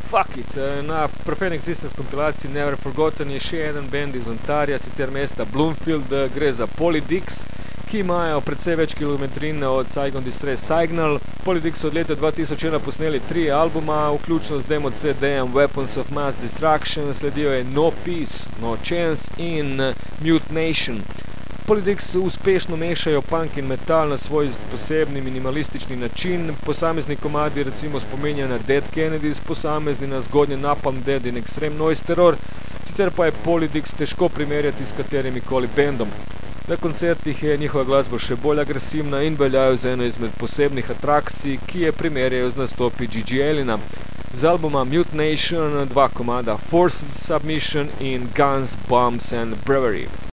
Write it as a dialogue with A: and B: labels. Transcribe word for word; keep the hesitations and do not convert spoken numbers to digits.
A: Fuck it. Na Profane Existence kompilaciji Never Forgotten je še eden band iz Ontarja, sicer mesta Bloomfield, gre za Polydix, ki imajo precej več kilometrine od Saigon Distress Signal. Polydix od leta dva tisoč ena posneli tri albuma, vključno z demo C D-jem Weapons of Mass Destruction, sledijo je No Peace, No Chance in Mute Nation. Polydix uspešno mešajo punk in metal na svoj posebni minimalistični način. Posamezni komadi recimo spominjajo na Dead Kennedys, posamezni na zgodnje Napalm Death in Extreme Noise Terror, sicer pa je Polydix težko primerjati s katerimi koli bandom. Na koncertih je njihova glasba še bolj agresivna in veljajo za eno izmed posebnih atrakcij, ki je primerjajo z nastopi Gigi Allina. Z albuma Mute Nation dva komada Forced Submission in Guns, Bombs and Bravery.